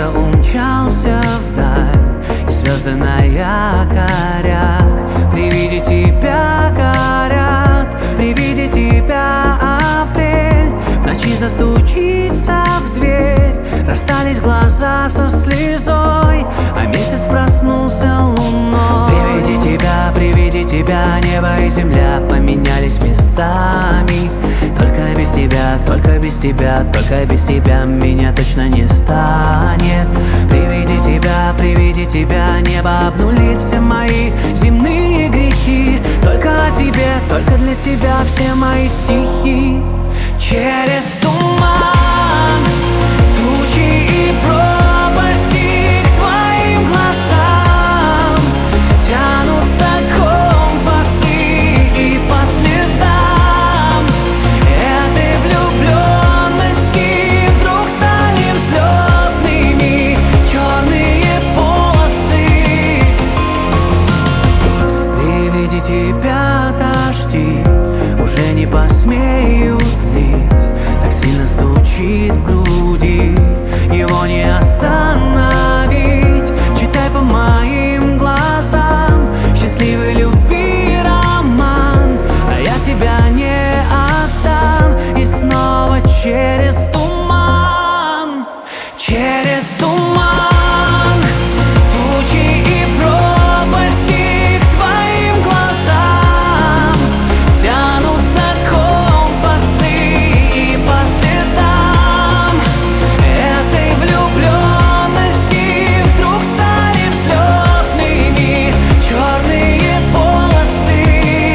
где-то умчался вдаль, и звезды на якорях при виде тебя горят, при виде тебя апрель в ночи застучится в дверь. Расстались глаза со слезой, а месяц проснулся луной. При виде тебя небо и земля поменялись местами. Только без тебя, только без тебя, только без тебя меня точно не станет. При виде тебя небо обнулит все мои земные грехи. Только о тебе, только для тебя все мои стихи. Через туман, тучи и пропасти к твоим глазам тянутся компасы, и по следам этой влюбленности вдруг стали взлетными черные полосы. При виде тебя дожди уже не посмеют лить, так сильно стучит в груди, его не остановить. Читай по моим глазам счастливой любви роман, а я тебя не отдам. И снова через туман, через туман, тучи и пропасти к твоим глазам тянутся компасы, и по следам этой влюбленности вдруг стали взлетными черные полосы.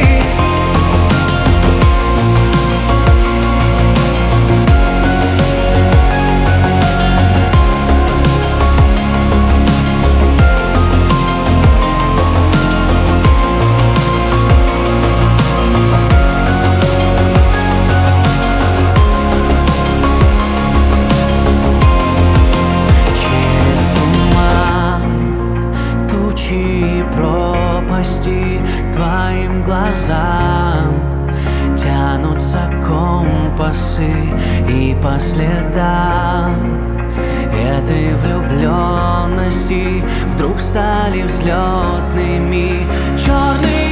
Через туман, тучи и пропасти к твоим глазам тянутся компасы, и по следам этой влюбленности вдруг стали взлетными черные